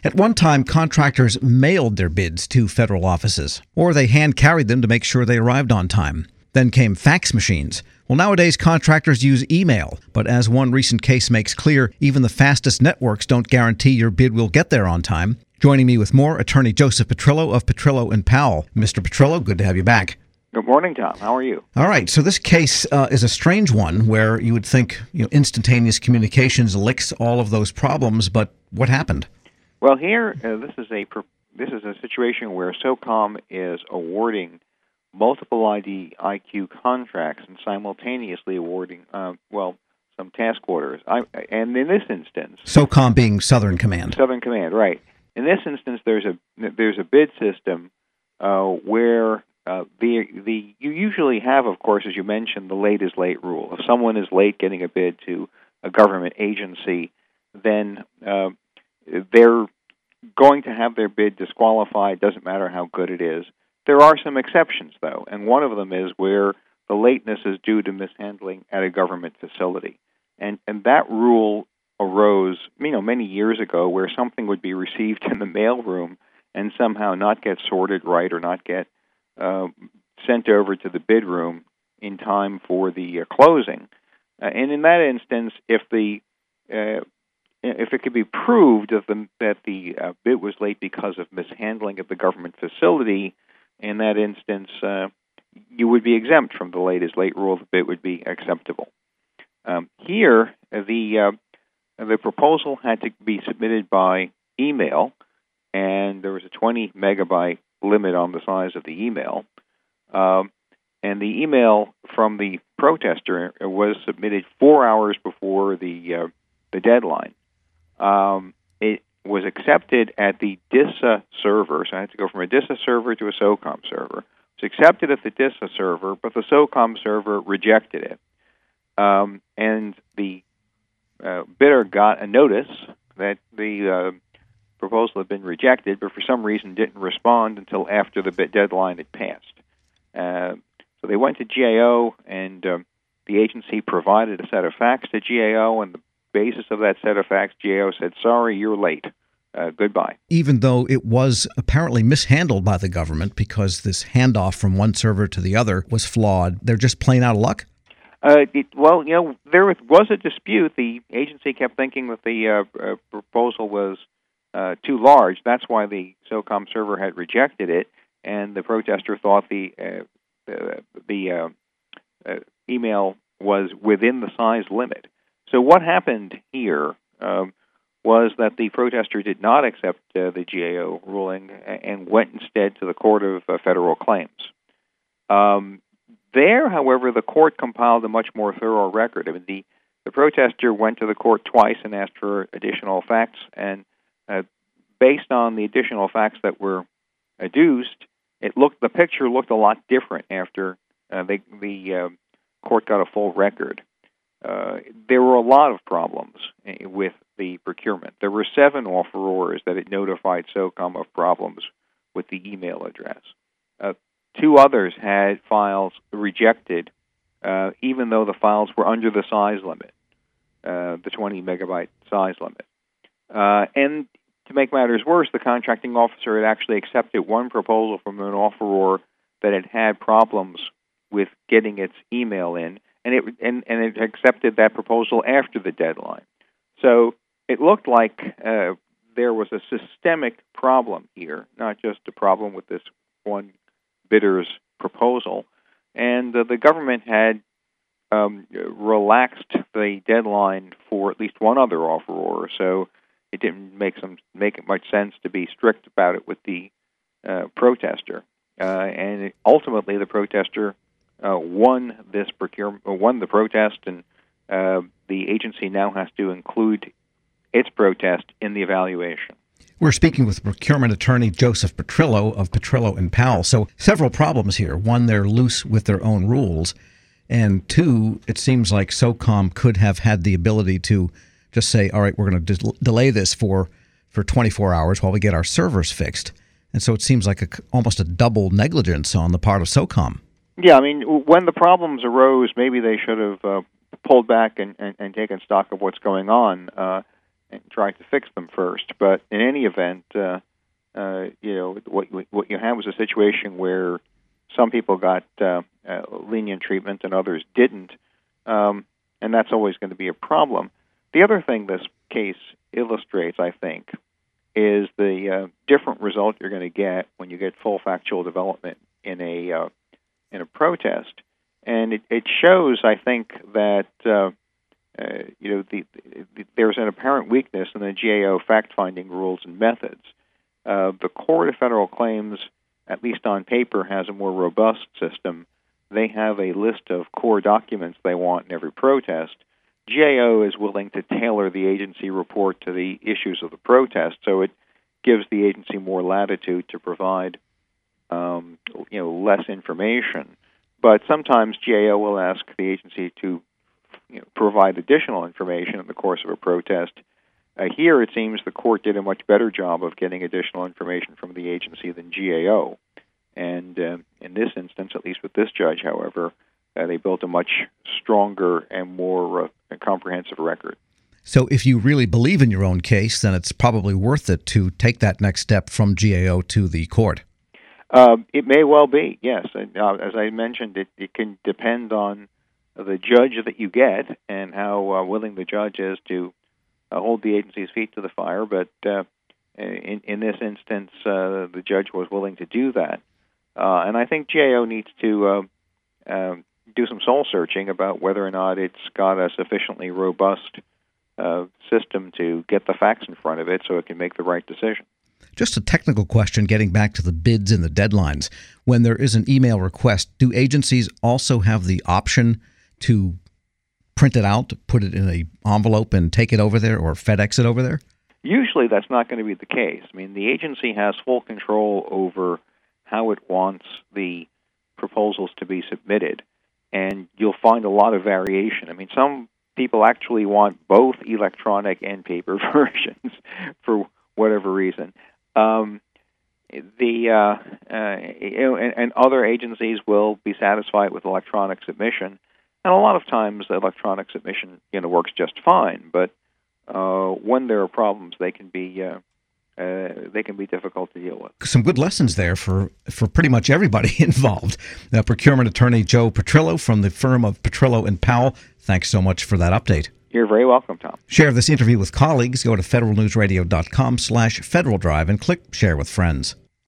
At one time, contractors mailed their bids to federal offices, or they hand-carried them to make sure they arrived on time. Then came fax machines. Well, nowadays, contractors use email. But as one recent case makes clear, even the fastest networks don't guarantee your bid will get there on time. Joining me with more, Attorney Joseph Petrillo of Petrillo & Powell. Mr. Petrillo, good to have you back. Good morning, Tom. How are you? All right. So this case is a strange one where you would think instantaneous communications licks all of those problems, but what happened? Well, here, this is a situation where SOCOM is awarding multiple IDIQ contracts and simultaneously awarding, some task orders. And in this instance, SOCOM being Southern Command. Southern Command, right. In this instance, there's a bid system where you usually have, of course, as you mentioned, the late is late rule. If someone is late getting a bid to a government agency, then they're going to have their bid disqualified. Doesn't matter how good it is. There are some exceptions, though, and one of them is where the lateness is due to mishandling at a government facility. And that rule arose, many years ago, where something would be received in the mailroom and somehow not get sorted right or not get sent over to the bid room in time for the closing. And in that instance, if it could be proved that the bid was late because of mishandling at the government facility, in that instance, you would be exempt from the late is late rule. The bid would be acceptable. Here, the proposal had to be submitted by email, and there was a 20 megabyte limit on the size of the email. And the email from the protester was submitted 4 hours before the deadline. It was accepted at the DISA server, so I had to go from a DISA server to a SOCOM server. It was accepted at the DISA server, but the SOCOM server rejected it. And the bidder got a notice that the proposal had been rejected, but for some reason didn't respond until after the bid deadline had passed. So they went to GAO, and the agency provided a set of facts to GAO, and the basis of that set of facts, GAO said, sorry, you're late. Goodbye. Even though it was apparently mishandled by the government because this handoff from one server to the other was flawed, they're just plain out of luck? There was a dispute. The agency kept thinking that the proposal was too large. That's why the SOCOM server had rejected it, and the protester thought the email was within the size limit. So what happened here was that the protester did not accept the GAO ruling and went instead to the Court of Federal Claims. There, however, the court compiled a much more thorough record. I mean, the protester went to the court twice and asked for additional facts, and based on the additional facts that were adduced, the picture looked a lot different after the court got a full record. There were a lot of problems with the procurement. There were 7 offerors that had notified SOCOM of problems with the email address. 2 others had files rejected, even though the files were under the size limit, the 20 megabyte size limit. And to make matters worse, the contracting officer had actually accepted one proposal from an offeror that had problems with getting its email in, and it accepted that proposal after the deadline. So it looked like there was a systemic problem here, not just a problem with this one bidder's proposal. And the government had relaxed the deadline for at least one other offeror, so it didn't make much sense to be strict about it with the protester. And ultimately, the protester won the protest, and the agency now has to include its protest in the evaluation. We're speaking with procurement attorney Joseph Petrillo of Petrillo & Powell. So several problems here. One, they're loose with their own rules. And 2, it seems like SOCOM could have had the ability to just say, all right, we're going to delay this for 24 hours while we get our servers fixed. And so it seems like almost a double negligence on the part of SOCOM. Yeah, I mean, when the problems arose, maybe they should have pulled back and taken stock of what's going on. and try to fix them first. But in any event, what you had was a situation where some people got lenient treatment and others didn't, and that's always going to be a problem. The other thing this case illustrates, I think, is the different result you're going to get when you get full factual development in a protest, and it shows, I think, that there's an apparent weakness in the GAO fact-finding rules and methods. The Court of Federal Claims, at least on paper, has a more robust system. They have a list of core documents they want in every protest. GAO is willing to tailor the agency report to the issues of the protest, so it gives the agency more latitude to provide less information. But sometimes GAO will ask the agency to provide additional information in the course of a protest. Here, it seems the court did a much better job of getting additional information from the agency than GAO. And in this instance, at least with this judge, however, they built a much stronger and more comprehensive record. So if you really believe in your own case, then it's probably worth it to take that next step from GAO to the court. It may well be, yes. As I mentioned, it can depend on the judge that you get and how willing the judge is to hold the agency's feet to the fire. But in this instance, the judge was willing to do that. And I think GAO needs to do some soul-searching about whether or not it's got a sufficiently robust system to get the facts in front of it so it can make the right decision. Just a technical question, getting back to the bids and the deadlines. When there is an email request, do agencies also have the option to print it out, put it in an envelope, and take it over there, or FedEx it over there? Usually that's not going to be the case. I mean, the agency has full control over how it wants the proposals to be submitted, and you'll find a lot of variation. I mean, some people actually want both electronic and paper versions for whatever reason. And other agencies will be satisfied with electronic submission, and a lot of times electronic submission works just fine. But when there are problems, they can be difficult to deal with. Some good lessons there for pretty much everybody involved. Procurement attorney Joe Petrillo from the firm of Petrillo and Powell. Thanks so much for that update. You're very welcome, Tom. Share this interview with colleagues. Go to federalnewsradio.com/Federal Drive and click Share with Friends.